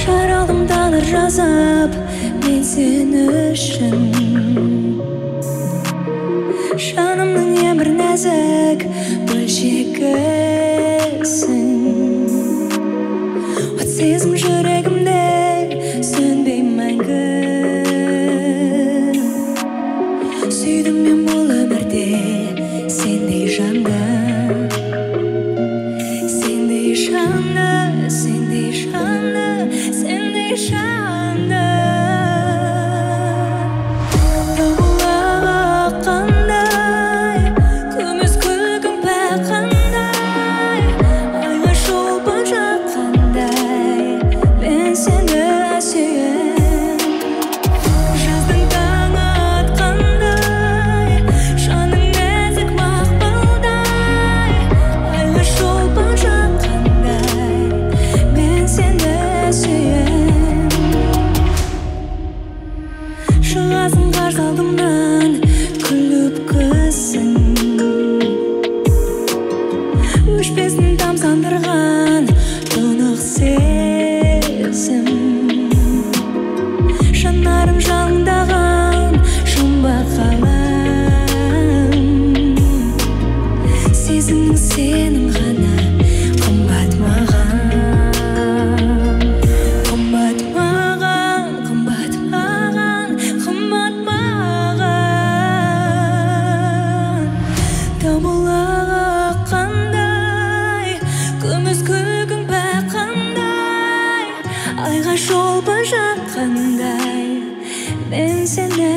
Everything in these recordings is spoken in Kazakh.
жаралымдалар жазып мен сен үшін. Жанымның ең бір нәзік бөлшегісің. От сезім жүрегімде сөнбей мәңгі. Сүйдім мен бұл өмірде сендей жанды, сендей жанды, сендей жанды, сендей жанды. Шығасың қарсы алдымнан күліп күзің. Өшпесін тамсандырған тұнық сезім. Жанарым жалындаған жұмбақ ғалам. Сезімің сенің ғана қымбат маған. Күміс күлгің бақандай, айға шолпы жаққандай, мен сені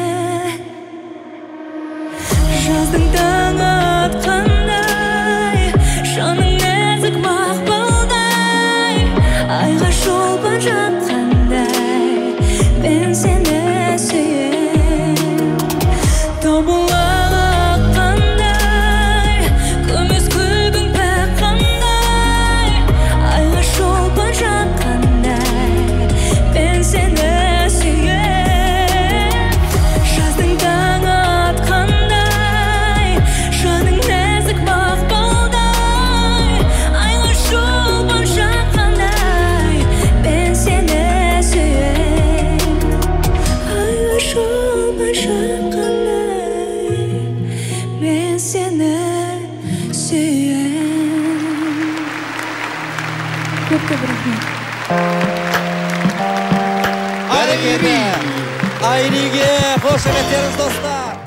жаздың таң атқандай, жаның нәзік мақпалдай, айға шолпы жаққандай, мен сені сүйем. Мен сені сүйем. Көп-көп рахмет. Айриге, қошеметтеріңіз достар.